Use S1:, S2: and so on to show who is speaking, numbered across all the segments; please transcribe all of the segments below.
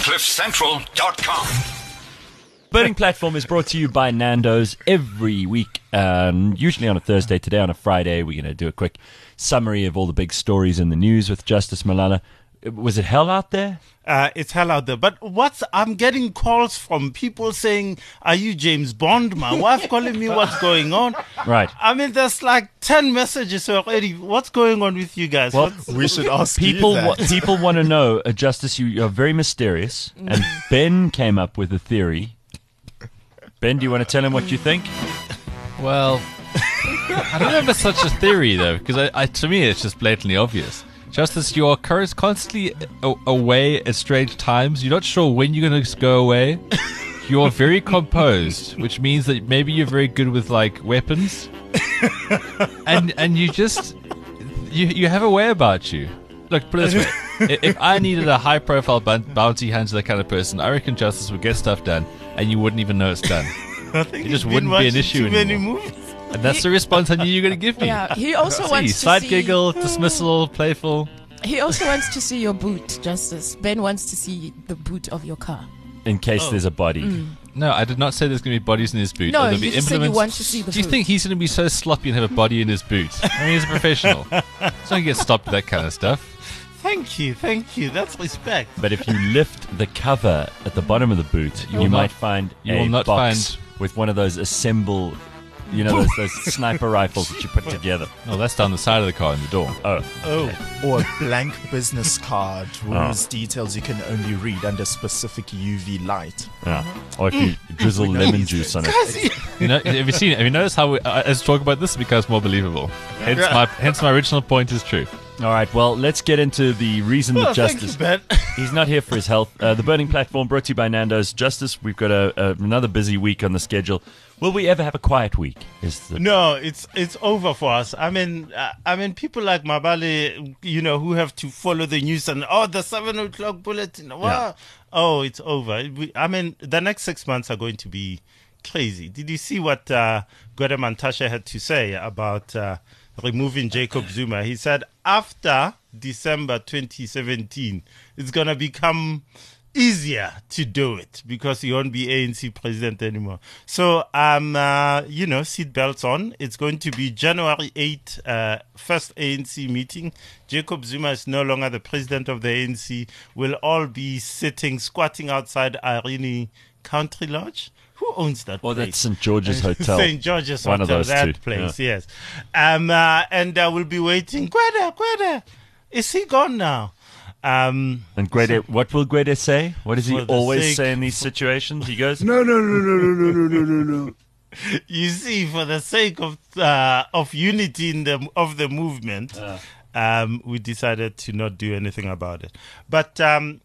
S1: CliffCentral.com.
S2: Burning Platform is brought to you by Nando's every week, usually on a Thursday. Today on a Friday, we're going to do a quick summary of all the big stories in the news with Justice Malala. Was it hell out there?
S3: It's hell out there. But I'm getting calls from people saying, are you James Bond? My wife calling me, what's going on?
S2: Right.
S3: I mean, there's like 10 messages already. What's going on with you guys?
S2: Well,
S4: we should ask
S2: people.
S4: you that.
S2: People want to know, Justice, you are very mysterious. And Ben came up with a theory. Ben, do you want to tell him what you think?
S5: Well, I don't know if it's such a theory, though, because to me it's just blatantly obvious. Justice, you are constantly away at strange times. You're not sure when you're going to go away. You are very composed, which means that maybe you're very good with, like, weapons. And you just... You have a way about you. Look, put it this way. If I needed a high-profile bounty hunter kind of person, I reckon Justice would get stuff done, and you wouldn't even know it's done. It just wouldn't be an issue anymore. And that's the response I knew you were going to give me.
S6: Yeah, he also wants to
S5: side
S6: see...
S5: giggle, dismissal, playful.
S6: He also wants to see your boot, Justice. Ben wants to see the boot of your car.
S2: In case there's a body.
S5: No, I did not say there's going to be bodies in his boot.
S6: No,
S5: There'll
S6: you
S5: be
S6: just said you want to see the
S5: Do you
S6: boot.
S5: think he's going to be so sloppy and have a body in his boot? I mean, he's a professional. He's not going to get stopped with that kind of stuff.
S3: Thank you. That's respect.
S2: But if you lift the cover at the bottom of the boot, you might find a box with one of those assemble... You know, those sniper rifles that you put together.
S5: No, that's down the side of the car in the door.
S4: Or a blank business card whose details you can only read under specific UV light.
S2: Yeah. Or if you drizzle lemon juice on it.
S5: You know, have you seen it? Have you noticed how as we talk about this, it becomes more believable? Hence my original point is true.
S2: All right, well, let's get into the reason that Justice...
S3: Thank you, Ben.
S2: He's not here for his health. The Burning Platform brought to you by Nando's. Justice, we've got another busy week on the schedule. Will we ever have a quiet week?
S3: No, it's over for us. I mean, people like Mabale, you know, who have to follow the news and the 7 o'clock bulletin. Wow.
S2: Yeah.
S3: Oh, it's over. The next 6 months are going to be crazy. Did you see what Gwede Mantashe had to say about removing Jacob Zuma? He said after December 2017, it's going to become easier to do it because he won't be ANC president anymore. So, seat belts on. It's going to be January 8, first ANC meeting. Jacob Zuma is no longer the president of the ANC. We'll all be squatting outside Irene Country Lodge. Who owns that place?
S2: That's St. George's Hotel.
S3: St. George's
S2: One
S3: Hotel,
S2: of those
S3: that
S2: two.
S3: place, yes. And we'll be waiting. Gwede, is he gone now?
S2: And Gwede, what will Gwede say? What does he
S3: For the
S2: always
S3: sake-
S2: say in these situations? He goes,
S4: No.
S3: You see, for the sake of unity of the movement, we decided to not do anything about it. But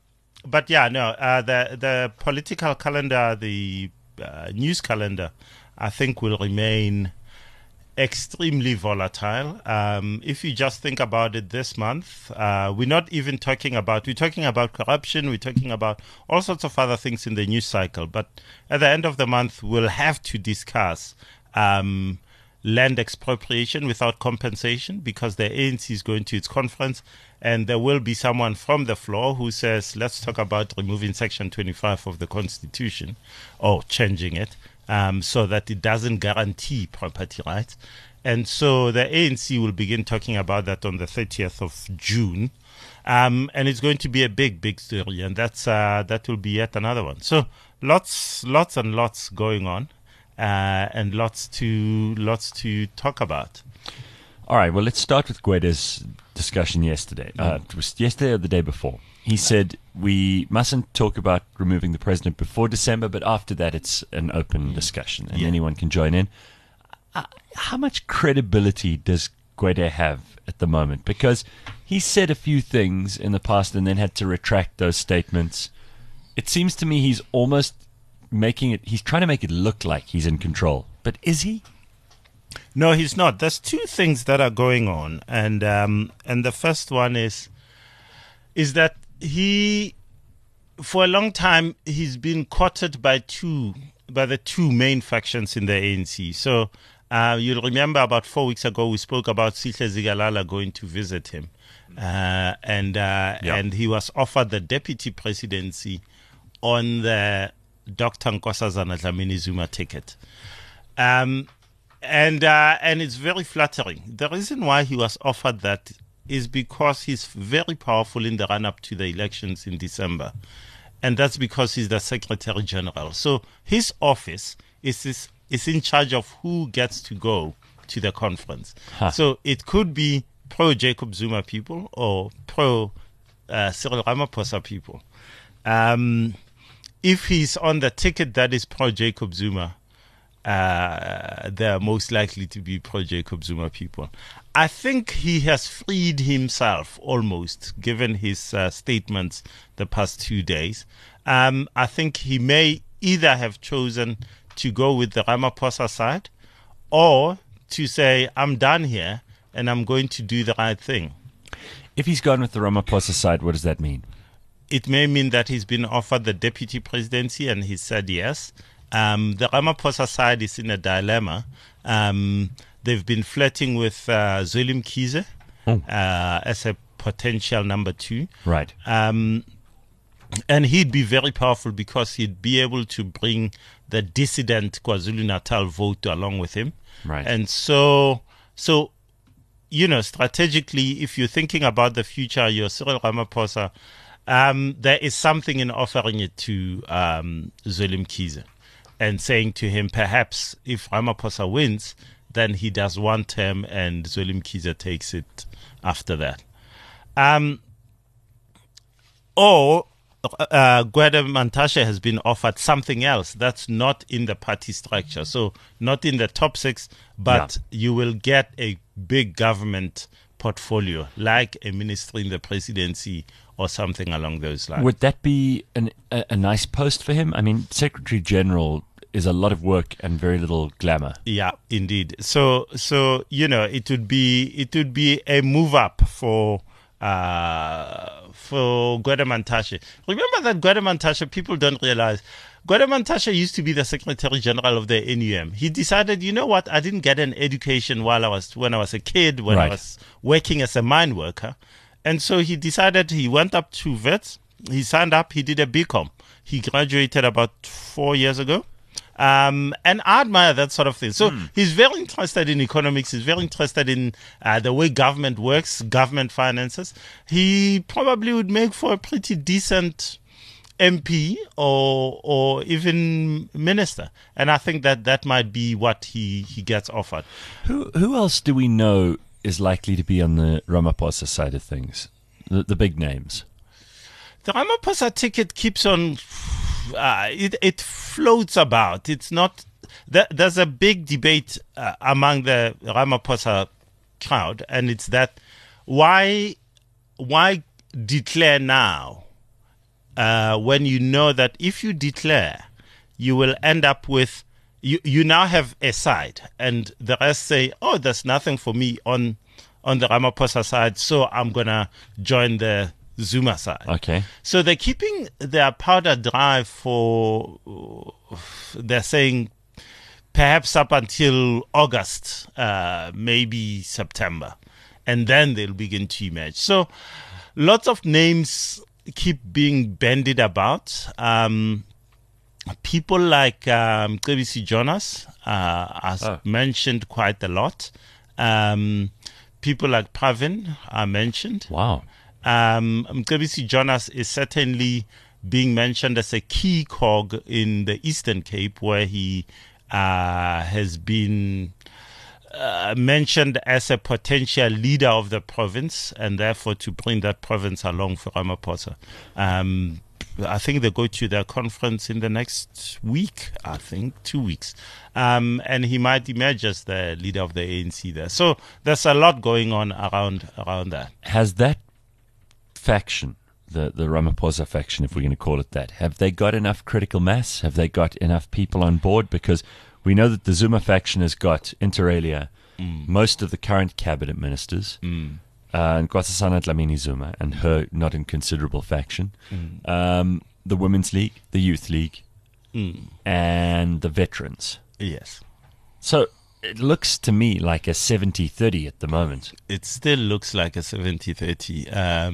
S3: the political calendar, the news calendar, I think will remain extremely volatile. If you just think about it this month, we're talking about corruption, we're talking about all sorts of other things in the news cycle. But at the end of the month, we'll have to discuss land expropriation without compensation because the ANC is going to its conference and there will be someone from the floor who says, let's talk about removing Section 25 of the Constitution or changing it. So that it doesn't guarantee property rights. And so the ANC will begin talking about that on the 30th of June. And it's going to be a big, big story. And that will be yet another one. So lots and lots going on and lots to talk about.
S2: all right, well, let's start with Gwede's discussion yesterday. It was yesterday or the day before. He said we mustn't talk about removing the president before December, but after that it's an open discussion and anyone can join in. How much credibility does Gwede have at the moment? Because he said a few things in the past and then had to retract those statements. It seems to me he's almost he's trying to make it look like he's in control. But is he?
S3: No, he's not. There's two things that are going on. And the first one is that he, for a long time, he's been courted by the two main factions in the ANC. So You'll remember about 4 weeks ago we spoke about Sihle Zikalala going to visit him, and he was offered the deputy presidency on the Dr. Nkosazana Dlamini Zuma ticket, and it's very flattering. The reason why he was offered that is because he's very powerful in the run-up to the elections in December, and that's because he's the Secretary General. So his office is in charge of who gets to go to the conference. So it could be pro-Jacob Zuma people or pro-Cyril Ramaphosa people. If he's on the ticket that is pro-Jacob Zuma, they're most likely to be pro-Jacob Zuma people. I think he has freed himself almost, given his statements the past 2 days. I think he may either have chosen to go with the Ramaphosa side or to say, I'm done here and I'm going to do the right thing.
S2: If he's gone with the Ramaphosa side, what does that mean?
S3: It may mean that he's been offered the deputy presidency and he said yes. The Ramaphosa side is in a dilemma. They've been flirting with Zweli Mkhize as a potential number 2.
S2: Right.
S3: And he'd be very powerful because he'd be able to bring the dissident KwaZulu-Natal vote along with him.
S2: Right.
S3: And so strategically, if you're thinking about the future, you're Cyril Ramaphosa, there is something in offering it to Zweli Mkhize and saying to him, perhaps if Ramaphosa wins, then he does one term and Zweli Mkhize takes it after that. Or Gwede Mantashe has been offered something else that's not in the party structure. So not in the top 6, but you will get a big government portfolio, like a ministry in the presidency or something along those lines.
S2: Would that be a nice post for him? I mean, Secretary General is a lot of work and very little glamour.
S3: Yeah, indeed. So it would be a move up for Gwede Mantashe. Remember that Gwede Mantashe, people don't realize, Gwede Mantashe used to be the Secretary General of the NUM. He decided, you know what, I didn't get an education when I was a kid, when I was working as a mine worker. And so he decided, he went up to Wits, he signed up, he did a BCom. He graduated about 4 years ago. And I admire that sort of thing. So he's very interested in economics. He's very interested in the way government works, government finances. He probably would make for a pretty decent MP or even minister. And I think that might be what he gets offered.
S2: Who else do we know is likely to be on the Ramaphosa side of things? The big names.
S3: The Ramaphosa ticket keeps on... it floats about. It's not. There's a big debate among the Ramaphosa crowd, and it's that why declare now when you know that if you declare, you will end up with you now have a side, and the rest say, oh, there's nothing for me on the Ramaphosa side, so I'm gonna join the Zuma side.
S2: Okay.
S3: So they're keeping their powder dry they're saying perhaps up until August, maybe September, and then they'll begin to emerge. So lots of names keep being bandied about. People like Mcebisi Jonas are mentioned quite a lot. People like Pravin are mentioned.
S2: Wow.
S3: Mcebisi Jonas is certainly being mentioned as a key cog in the Eastern Cape, where he has been mentioned as a potential leader of the province, and therefore to bring that province along for Ramaphosa. I think they go to their conference in the next week, 2 weeks. And he might emerge as the leader of the ANC there. So there's a lot going on around that.
S2: Has that faction, the Ramaphosa faction, if we're going to call it that, have they got enough critical mass? Have they got enough people on board? Because we know that the Zuma faction has got, inter alia, most of the current cabinet ministers, and Nkosazana Dlamini Zuma and her not inconsiderable faction, the Women's League, the Youth League, and the veterans.
S3: Yes.
S2: So it looks to me like a 70-30 at the moment.
S3: It still looks like a 70-30.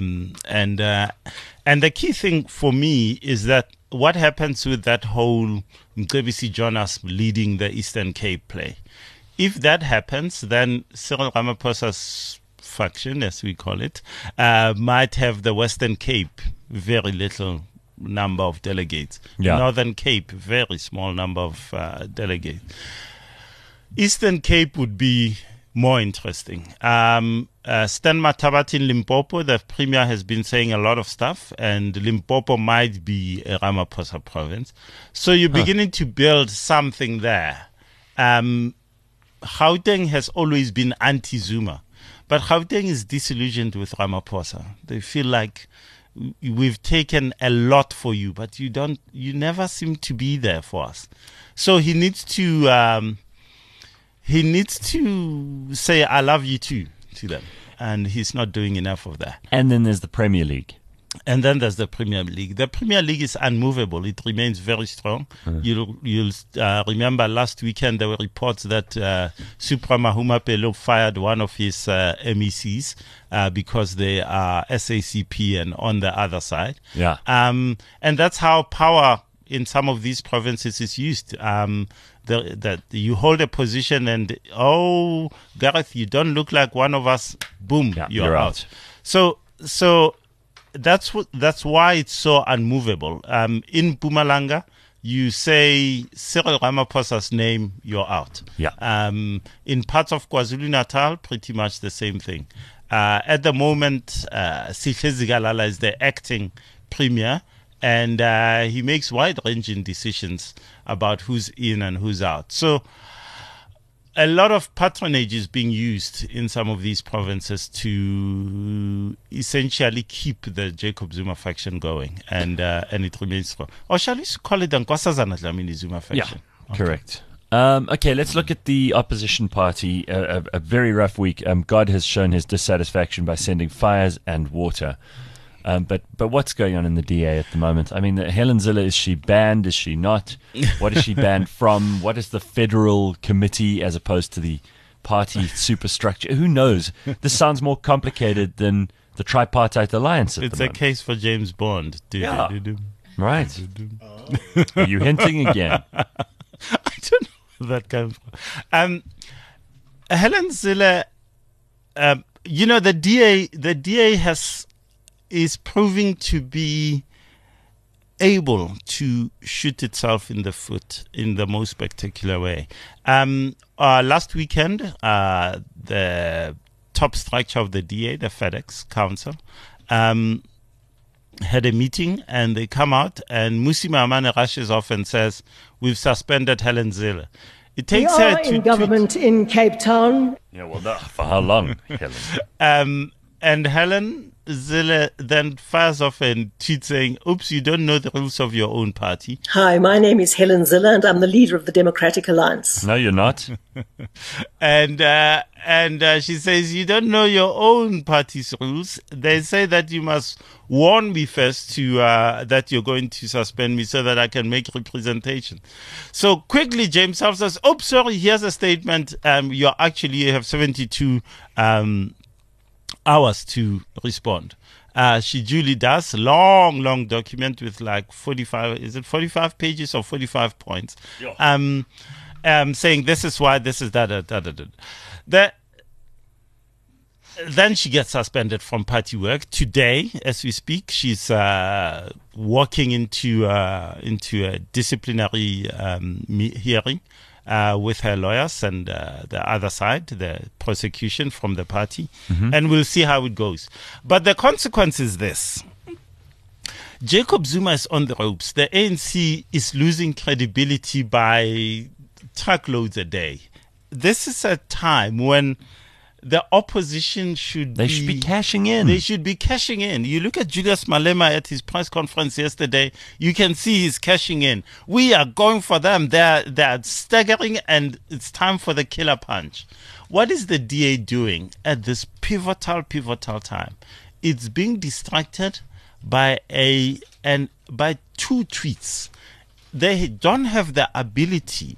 S3: And the key thing for me is that what happens with that whole Mcebisi Jonas leading the Eastern Cape play. If that happens, then Cyril Ramaphosa's faction, as we call it, might have the Western Cape very little number of delegates.
S2: Yeah.
S3: Northern Cape, very small number of delegates. Eastern Cape would be more interesting. Stan Mathabat in Limpopo, the premier has been saying a lot of stuff, and Limpopo might be a Ramaphosa province. So you're beginning to build something there. Gauteng has always been anti-Zuma, but Gauteng is disillusioned with Ramaphosa. They feel like we've taken a lot for you, but you never seem to be there for us. So he needs to say, I love you too, to them. And he's not doing enough of that.
S2: And then there's the Premier League.
S3: And then there's the Premier League. The Premier League is unmovable. It remains very strong. You'll remember last weekend there were reports that Supra Mahuma Pelo fired one of his MECs because they are SACP and on the other side.
S2: Yeah.
S3: And that's how power in some of these provinces is used. That you hold a position and, oh, Gareth, you don't look like one of us. Boom,
S2: Yeah,
S3: you're out. So that's why it's so unmovable. In Mpumalanga, you say Cyril Ramaphosa's name, you're out.
S2: Yeah.
S3: In parts of KwaZulu-Natal, pretty much the same thing. At the moment, Sihle Zikalala is the acting premier, and he makes wide-ranging decisions about who's in and who's out. So a lot of patronage is being used in some of these provinces to essentially keep the Jacob Zuma faction going, and it remains strong. Or shall we call it the Nkosazana Dlamini Zuma faction?
S2: Yeah, correct. Okay, let's look at the opposition party. A very rough week. God has shown his dissatisfaction by sending fires and water. But what's going on in the DA at the moment? I mean, Helen Zille, is she banned? Is she not? What is she banned from? What is the federal committee as opposed to the party superstructure? Who knows? This sounds more complicated than the tripartite alliance at
S3: It's
S2: the
S3: a
S2: moment.
S3: case for James Bond.
S2: Yeah. Right. Are you hinting again?
S3: I don't know where that came from. Helen Zille, the DA is proving to be able to shoot itself in the foot in the most spectacular way. Last weekend, the top structure of the DA, the FedEx Council, had a meeting, and they come out, and Musi Maimane rushes off and says, "We've suspended Helen Zille." It
S1: We
S3: takes her
S1: are in government in Cape Town.
S2: Yeah, well, for how long, Helen?
S3: And Helen Zille then fires off and tweets saying, "Oops, you don't know the rules of your own party."
S1: Hi, my name is Helen Zille and I'm the leader of the Democratic Alliance.
S2: No, you're not.
S3: And she says, "You don't know your own party's rules. They say that you must warn me first to that you're going to suspend me so that I can make representation." So quickly, James Self says, "Oops, sorry, here's a statement. You have 72 hours to respond." She duly does. Long document with like 45, is it 45 pages or 45 points?
S2: Yeah.
S3: Saying this is why, this is that. Then she gets suspended from party work. Today, as we speak, she's walking into a disciplinary hearing with her lawyers and the other side, the prosecution from the party, and we'll see how it goes. But the consequence is this. Jacob Zuma is on the ropes. The ANC is losing credibility by truckloads a day. This is a time when the opposition should
S2: be cashing in.
S3: They should be cashing in. You look at Julius Malema at his press conference yesterday, you can see he's cashing in. We are going for them. They're staggering, and it's time for the killer punch. What is the DA doing at this pivotal time? It's being distracted by two tweets. They don't have the ability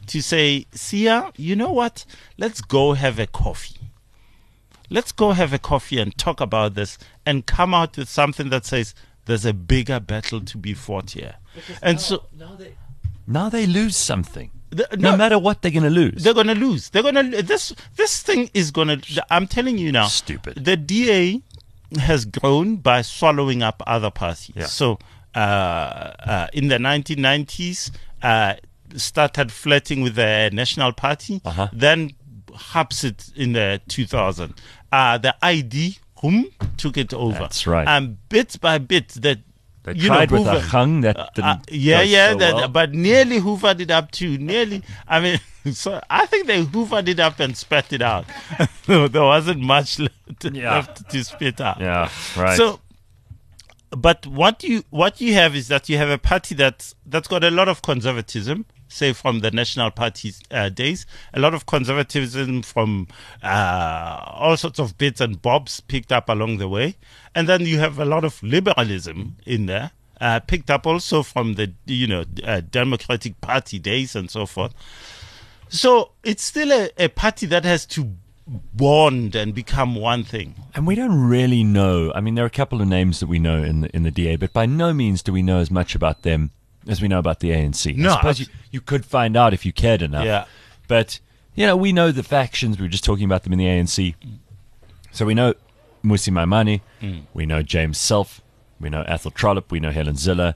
S3: to say, Sia, you know what? Let's go have a coffee. Let's go have a coffee and talk about this and come out with something that says there's a bigger battle to be fought here. And so
S2: Now they lose something.
S3: no
S2: No matter what, they're going to lose.
S3: they're going to lose. They're going to this thing is going to. I'm telling you now.
S2: Stupid.
S3: The DA has grown by swallowing up other parties.
S2: Yeah.
S3: So in the 1990s, started flirting with the National Party.
S2: Uh-huh.
S3: Then hops it in the 2000. The ID took it over.
S2: That's right.
S3: And bit by bit, that
S2: They tried with
S3: Hoover-
S2: a hung that didn't go so well.
S3: but nearly hoovered it up too. Nearly, I mean, so I think they hoovered it up and spat it out. There wasn't much left to spit out.
S2: Yeah, right.
S3: So, but what you have is that you have a party that's got a lot of conservatism, say from the National Party's days, a lot of conservatism from all sorts of bits and bobs picked up along the way, and then you have a lot of liberalism in there, picked up also from the Democratic Party days and so forth. So it's still a party that has to bond and become one thing.
S2: And we don't really know. I mean, there are a couple of names that we know in the DA, but by no means do we know as much about them as we know about the ANC.
S3: No,
S2: I suppose you could find out if you cared enough.
S3: Yeah.
S2: But, we know the factions. We were just talking about them in the ANC. So we know Mmusi Maimane. We know James Self. We know Athol Trollip. We know Helen Zille.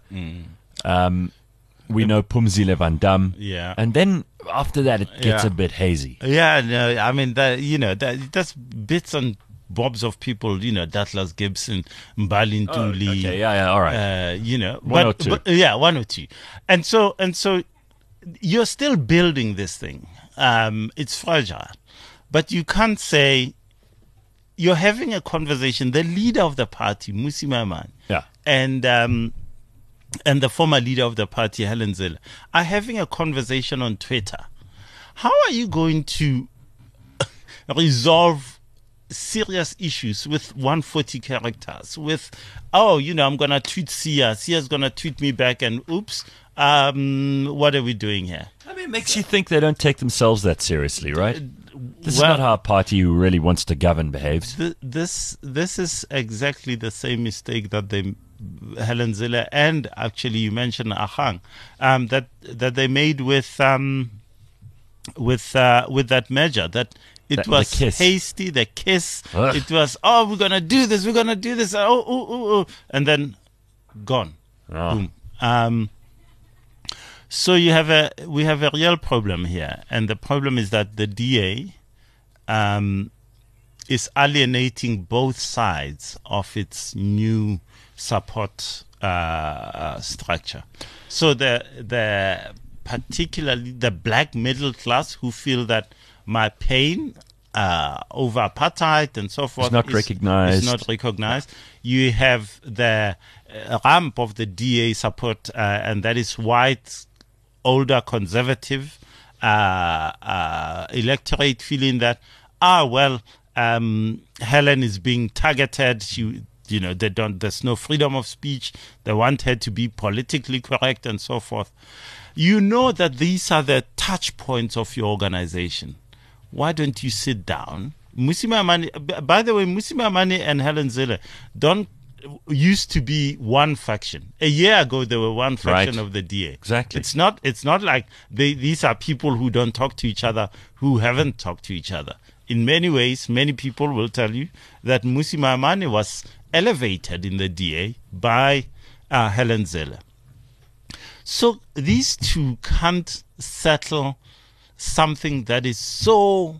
S2: We know Phumzile Van Dam.
S3: Yeah.
S2: And then after that, it gets
S3: Yeah.
S2: a bit hazy.
S3: Yeah, no, I mean that's bits and bobs of people, Douglas Gibson, Mbali Ntuli.
S2: Okay, yeah, all right.
S3: One
S2: or two.
S3: one or two, and so you're still building this thing. It's fragile, but you can't say you're having a conversation. The leader of the party, Mmusi Maimane,
S2: Yeah.
S3: and the former leader of the party, Helen Zille, are having a conversation on Twitter. How are you going to resolve serious issues with 140 characters? With, I'm going to tweet Sia. Sia's going to tweet me back and oops, what are we doing here?
S2: I mean, it makes you think they don't take themselves that seriously, right? This is
S3: well-
S2: not how a party who really wants to govern behaves.
S3: This is exactly the same mistake that Helen Zille and actually you mentioned Ahang, that they made with that measure, that it
S2: The
S3: was
S2: kiss.
S3: hasty, the kiss.
S2: Ugh.
S3: It was, we're gonna do this, oh, and then gone.
S2: Oh.
S3: Boom. So we have a real problem here, and the problem is that the DA is alienating both sides of its new support structure. So the particularly the black middle class who feel that my pain over apartheid and so forth
S2: not recognized.
S3: Is not recognized. You have the ramp of the DA support, and that is white, older, conservative electorate feeling that Helen is being targeted. There's no freedom of speech. They want her to be politically correct and so forth. You know that these are the touch points of your organization. Why don't you sit down? Mmusi Maimane, by the way, Mmusi Maimane and Helen Zille used to be one faction. A year ago, they were one faction
S2: Right.
S3: of the DA.
S2: Exactly.
S3: It's not like these are people who don't talk to each other, who haven't talked to each other. In many ways, many people will tell you that Mmusi Maimane was elevated in the DA by Helen Zille. So these two can't settle something that is so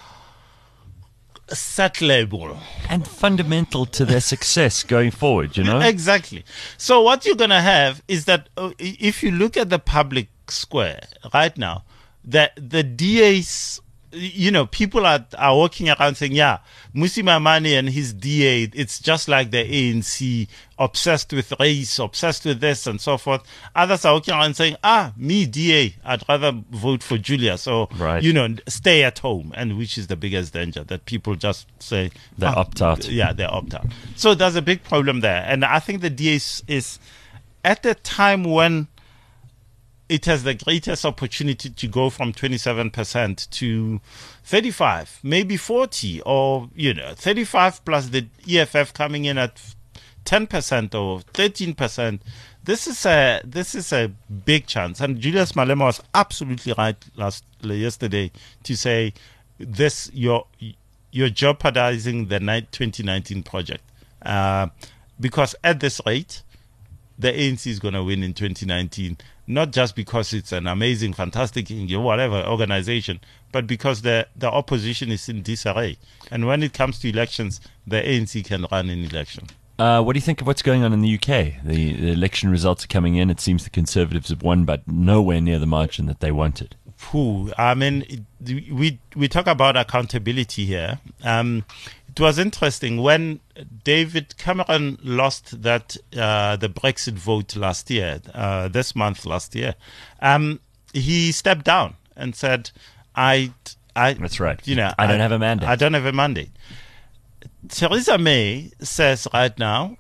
S3: settleable.
S2: And fundamental to their success going forward,
S3: Exactly. So what you're going to have is that if you look at the public square right now, the DA's, people are walking around saying, Mmusi Maimane and his DA, it's just like the ANC, obsessed with race, obsessed with this and so forth. Others are walking around saying, me DA, I'd rather vote for Julia. So,
S2: Right.
S3: stay at home. And which is the biggest danger, that people just say,
S2: They opt out.
S3: Yeah, they opt out. So there's a big problem there. And I think the DA is at a time when it has the greatest opportunity to go from 27% to 35, maybe 40, or 35 plus the EFF coming in at 10% or 13%. This is a big chance, and Julius Malema was absolutely right yesterday to say this you're jeopardizing the 2019 project because at this rate the ANC is going to win in 2019, not just because it's an amazing, fantastic, whatever organization, but because the opposition is in disarray, and when it comes to elections, the ANC can run an election.
S2: What do you think of what's going on in the UK? The election results are coming in. It seems the Conservatives have won, but nowhere near the margin that they wanted.
S3: I mean, we talk about accountability here. It was interesting when David Cameron lost that the Brexit vote last year, last year. He stepped down and said,
S2: That's right. I don't have a mandate.
S3: I don't have a mandate. Theresa May says right now,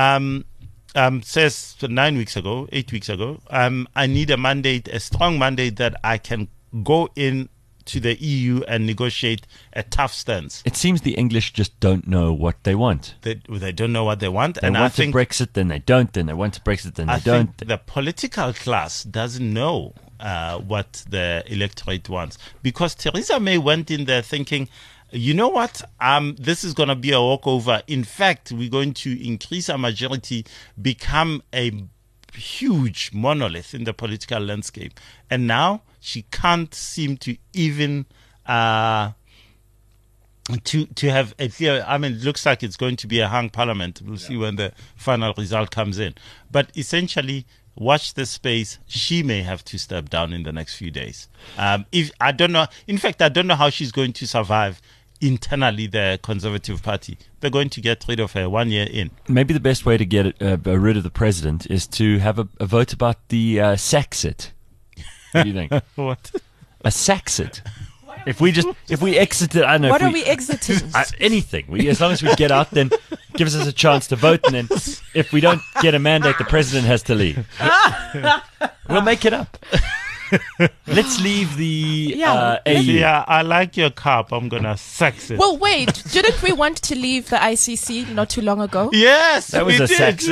S3: says 8 weeks ago, I need a mandate, a strong mandate that I can go in to the EU and negotiate a tough stance.
S2: It seems the English just don't know what they want.
S3: They don't know what they want.
S2: They want to Brexit, then they don't. Then they want to Brexit, then they don't.
S3: I think the political class doesn't know what the electorate wants, because Theresa May went in there thinking, you know what? This is going to be a walkover. In fact, we're going to increase our majority, become a huge monolith in the political landscape. And now she can't seem to even to have a clear. I mean, it looks like it's going to be a hung parliament. We'll see when the final result comes in. But essentially, watch this space. She may have to step down in the next few days. If I don't know. In fact, I don't know how she's going to survive internally, the Conservative Party. They're going to get rid of her 1 year in.
S2: Maybe the best way to get rid of the president is to have a vote about the Saxit. What do you think?
S3: What?
S2: A Saxit. If we exited, I don't know.
S6: What are we exiting?
S2: Anything. As long as we get out, then gives us a chance to vote. And then if we don't get a mandate, the president has to leave. We'll make it up. Let's leave the AU.
S3: Yeah, I like your cap. I'm going to sex it.
S6: Well, wait. Didn't we want to leave the ICC not too long ago?
S3: Yes,
S2: that was a sex.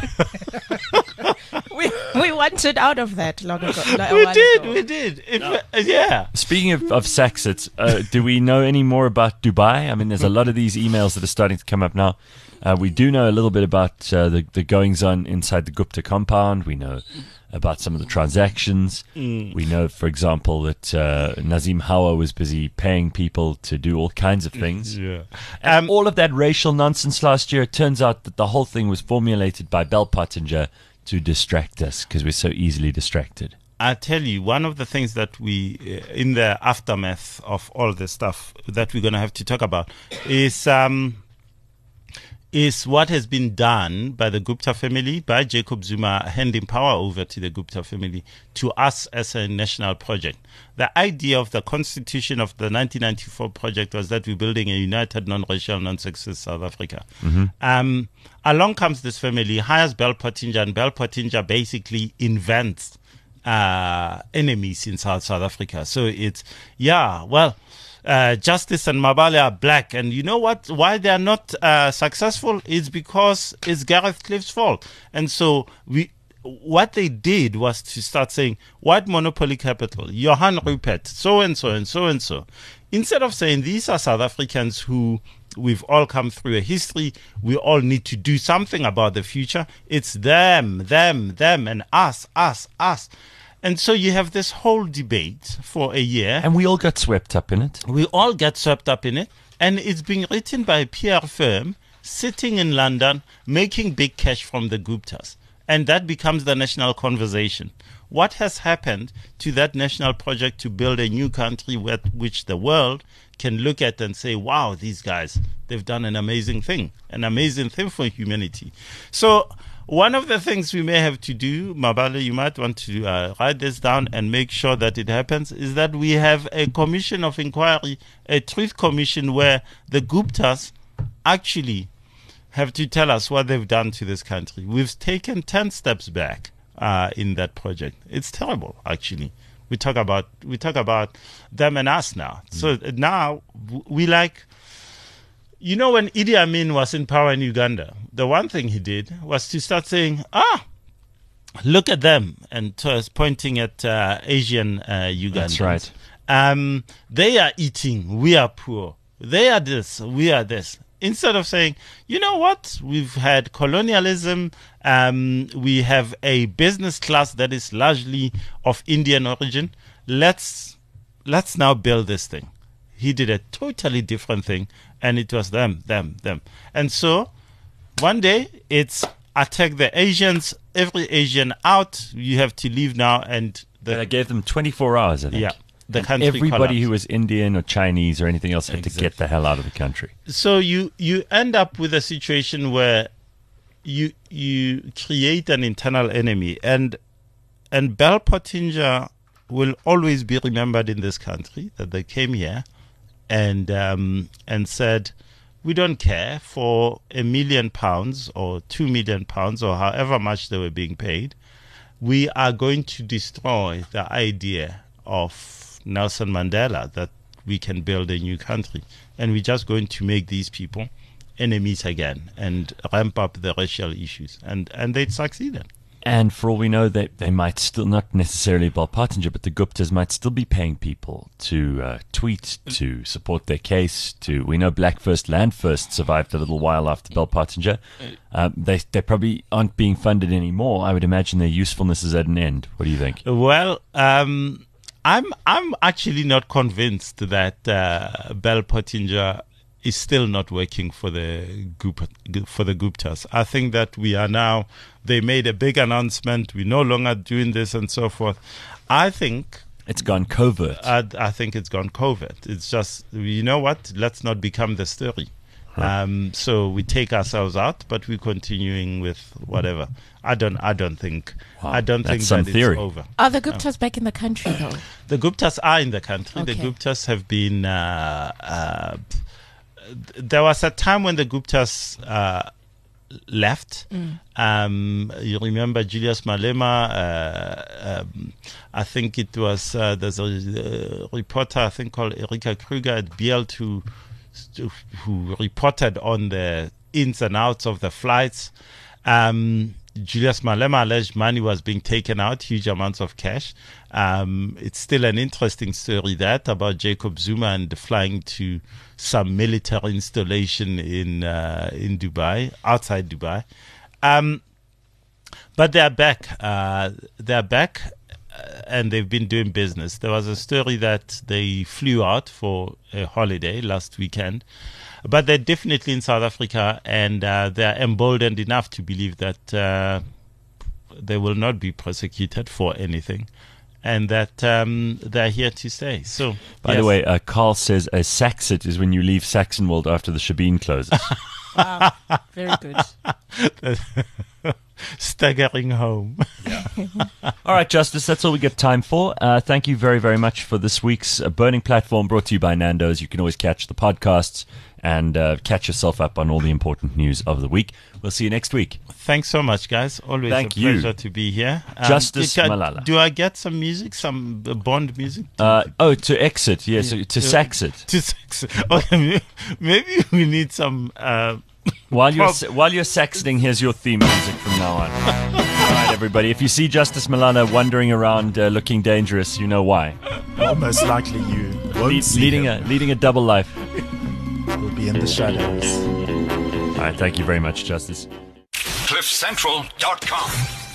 S6: We wanted out of that long ago.
S3: We did. Yeah.
S2: Speaking of Saxits, do we know any more about Dubai? I mean, there's a lot of these emails that are starting to come up now. We do know a little bit about the goings-on inside the Gupta compound. We know about some of the transactions. We know, for example, that Nazim Hawa was busy paying people to do all kinds of things.
S3: Yeah.
S2: And all of that racial nonsense last year, it turns out that the whole thing was formulated by Bell Pottinger to distract us because we're so easily distracted.
S3: I tell you, one of the things that we, in the aftermath of all this stuff that we're going to have to talk about is what has been done by the Gupta family, by Jacob Zuma, handing power over to the Gupta family, to us as a national project. The idea of the constitution of the 1994 project was that we're building a united, non-racial, non-sexist South Africa. Mm-hmm. Along comes this family, hires Bell Pottinger, and Bell Pottinger basically invents enemies in South Africa. So it's, Justice and Mabale are black, and you know what? Why they are not successful is because it's Gareth Cliff's fault. And so what they did was to start saying white monopoly capital, Johan Rupert, so and so and so and so. Instead of saying these are South Africans who we've all come through a history, we all need to do something about the future. It's them, and us. And so you have this whole debate for a year.
S2: And we all got swept up in it.
S3: We all get swept up in it. And it's being written by a PR firm sitting in London, making big cash from the Guptas. And that becomes the national conversation. What has happened to that national project to build a new country which the world can look at and say, wow, these guys, they've done an amazing thing for humanity. So one of the things we may have to do, Mabale, you might want to write this down and make sure that it happens, is that we have a commission of inquiry, a truth commission, where the Guptas actually have to tell us what they've done to this country. We've taken 10 steps back. in that project. It's terrible, actually. We talk about them and us now. So now we like, when Idi Amin was in power in Uganda, the one thing he did was to start saying, look at them, and pointing at Asian Ugandans.
S2: That's right.
S3: They are eating, we are poor. They are this, we are this. Instead of saying, you know what, we've had colonialism, we have a business class that is largely of Indian origin. Let's now build this thing. He did a totally different thing, and it was them. And so one day it's attack the Asians, every Asian out, you have to leave now. And
S2: I gave them 24 hours, I think.
S3: Yeah. The
S2: and
S3: country
S2: everybody
S3: collapsed.
S2: who was Indian or Chinese or anything else had to get the hell out of the country.
S3: So you end up with a situation where you create an internal enemy, and Bell Pottinger will always be remembered in this country that they came here and said, we don't care for £1 million or £2 million or however much they were being paid. We are going to destroy the idea of Nelson Mandela that we can build a new country, and we're just going to make these people enemies again and ramp up the racial issues, and they succeeded.
S2: And for all we know, they might still, not necessarily Bell Pottinger, but the Guptas might still be paying people to tweet, to support their case. We know Black First, Land First survived a little while after Bell Pottinger. They probably aren't being funded anymore. I would imagine their usefulness is at an end. What do you think?
S3: Well, I'm actually not convinced that Bell Pottinger is still not working for the Guptas. I think that we are now, they made a big announcement, we're no longer doing this and so forth. I think
S2: it's gone covert.
S3: I think it's gone covert. It's just, you know what, let's not become the story. So we take ourselves out, but we're continuing with whatever. I don't think that
S2: theory.
S3: It's over.
S6: Are the Guptas back in the country though?
S3: The Guptas are in the country.
S6: Okay.
S3: The Guptas have been. There was a time when the Guptas left. You remember Julius Malema? I think it was there's a reporter I think called Erika Kruger at Bielt who reported on the ins and outs of the flights. Julius Malema alleged money was being taken out, huge amounts of cash. It's still an interesting story about Jacob Zuma and flying to some military installation in Dubai, outside Dubai. But they're back. And they've been doing business. There was a story that they flew out for a holiday last weekend, but they're definitely in South Africa, and they're emboldened enough to believe that they will not be persecuted for anything, and that they're here to stay. So,
S2: by the way, Carl says a Saxit is when you leave Saxonwold after the Shebeen closes.
S6: Wow, very good.
S3: Staggering home.
S2: All right, Justice, that's all we get time for. Thank you very, very much for this week's Burning Platform, brought to you by Nando's. You can always catch the podcasts and catch yourself up on all the important news of the week. We'll see you next week.
S3: Thanks so much, guys. Always a pleasure to be here.
S2: Justice Malala.
S3: Do I get some music, some Bond music?
S2: To exit, yes, to Saxit.
S3: To Saxit. Okay, maybe we need some...
S2: While you're saxiting, here's your theme music from now on. All right, everybody. If you see Justice Malala wandering around looking dangerous, you know why.
S4: Most likely you won't see
S2: leading
S4: him.
S2: a double life.
S4: Will be in the shadows.
S2: All right, thank you very much, Justice.
S7: CliffCentral.com